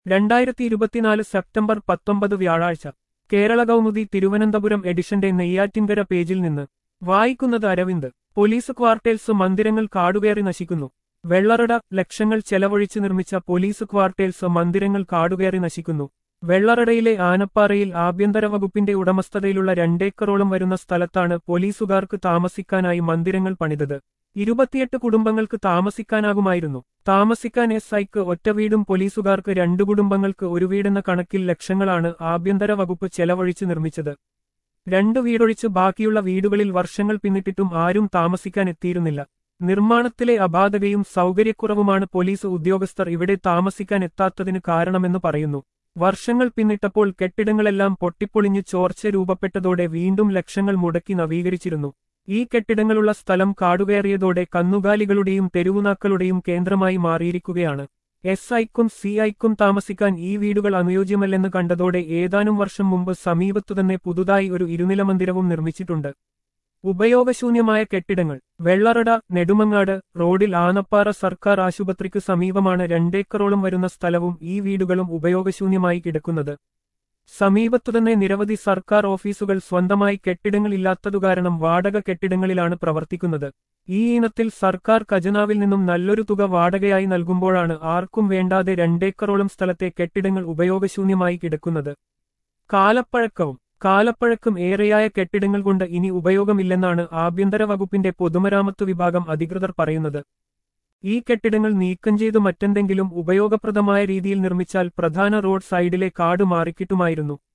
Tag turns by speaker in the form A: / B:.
A: 2024 September 19 വ്യാഴാഴ്ച കേരള കൗമുദി തിരുവനന്തപുരം എഡിഷന്റെ നെയ്യാറ്റിൻകര പേജിൽ നിന്ന് വായിക്കുന്നത് അരവിന്ദ്. പോലീസ് ക്വാർട്ടേഴ്സ് മന്ദിരങ്ങൾ കാടുകയറി നശിക്കുന്നു. വെള്ളറട ലക്ഷങ്ങൾ ചെലവഴിച്ച് നിർമ്മിച്ച പോലീസ് ക്വാർട്ടേഴ്സ് മന്ദിരങ്ങൾ കാടുകയറി നശിക്കുന്നു. വെള്ളറടയിലെ ആനപ്പാറയിൽ ആഭ്യന്തര വകുപ്പിന്റെ ഉടമസ്ഥതയിലുള്ള 2 ഏക്കറോളം വരുന്ന സ്ഥലത്താണ് പോലീസുകാർക്ക് താമസിക്കാനായി മന്ദിരങ്ങൾ പണിതത്. 28 കുടുംബങ്ങൾക്ക് താമസിക്കാനാകുമായിരുന്നു. താമസിക്കാൻ SIക്ക് ഒറ്റ വീടും പോലീസുകാർക്ക് 2 കുടുംബങ്ങൾക്ക് ഒരു വീടെന്ന കണക്കിൽ ലക്ഷങ്ങളാണ് ആഭ്യന്തര വകുപ്പ് ചെലവഴിച്ച് നിർമ്മിച്ചത്. 2 വീടൊഴിച്ച് ബാക്കിയുള്ള വീടുകളിൽ വർഷങ്ങൾ പിന്നിട്ടിട്ടും ആരും താമസിക്കാൻ എത്തിയിരുന്നില്ല. നിർമ്മാണത്തിലെ അപാകതയും സൗകര്യക്കുറവുമാണ് പോലീസ് ഉദ്യോഗസ്ഥർ ഇവിടെ താമസിക്കാൻ എത്താത്തതിന് കാരണമെന്ന് പറയുന്നു. വർഷങ്ങൾ പിന്നിട്ടപ്പോൾ കെട്ടിടങ്ങളെല്ലാം പൊട്ടിപ്പൊളിഞ്ഞ് ചോർച്ച രൂപപ്പെട്ടതോടെ വീണ്ടും ലക്ഷങ്ങൾ മുടക്കി നവീകരിച്ചിരുന്നു. ഈ കെട്ടിടങ്ങളുള്ള സ്ഥലം കാടുകയറിയതോടെ കന്നുകാലികളുടെയും തെരുവുനാക്കളുടെയും കേന്ദ്രമായി മാറിയിരിക്കുകയാണ്. SIക്കും CIക്കും താമസിക്കാൻ ഈ വീടുകൾ അനുയോജ്യമല്ലെന്ന് കണ്ടതോടെ ഏതാനും വർഷം മുമ്പ് സമീപത്തുതന്നെ പുതുതായി ഒരു ഇരുനില മന്ദിരവും നിർമ്മിച്ചിട്ടുണ്ട്. ഉപയോഗശൂന്യമായ കെട്ടിടങ്ങൾ. വെള്ളറട നെടുമങ്ങാട് റോഡിൽ ആനപ്പാറ സർക്കാർ ആശുപത്രിക്ക് സമീപമാണ് 2 ഏക്കറോളം വരുന്ന സ്ഥലവും ഈ വീടുകളും ഉപയോഗശൂന്യമായി കിടക്കുന്നത്. സമീപത്തുതന്നെ നിരവധി സർക്കാർ ഓഫീസുകൾ സ്വന്തമായി കെട്ടിടങ്ങൾ ഇല്ലാത്തതുകാരണം വാടക കെട്ടിടങ്ങളിലാണ് പ്രവർത്തിക്കുന്നത്. ഈ ഇനത്തിൽ സർക്കാർ ഖജനാവിൽ നിന്നും നല്ലൊരു തുക വാടകയായി നൽകുമ്പോഴാണ് ആർക്കും വേണ്ടാതെ 2 ഏക്കറോളം സ്ഥലത്തെ കെട്ടിടങ്ങൾ ഉപയോഗശൂന്യമായി കിടക്കുന്നത്. കാലപ്പഴക്കം ഏറെയായ കെട്ടിടങ്ങൾ കൊണ്ട് ഇനി ഉപയോഗമില്ലെന്നാണ് ആഭ്യന്തര വകുപ്പിന്റെ പൊതുമരാമത്ത് വിഭാഗം അധികൃതർ പറയുന്നത്. ഈ കെട്ടിടങ്ങൾ നീക്കം ചെയ്തു മറ്റെന്തെങ്കിലും ഉപയോഗപ്രദമായ രീതിയിൽ നിർമ്മിച്ചാൽ പ്രധാന റോഡ് സൈഡിലെ കാട് മാറിക്കിട്ടുമായിരുന്നു.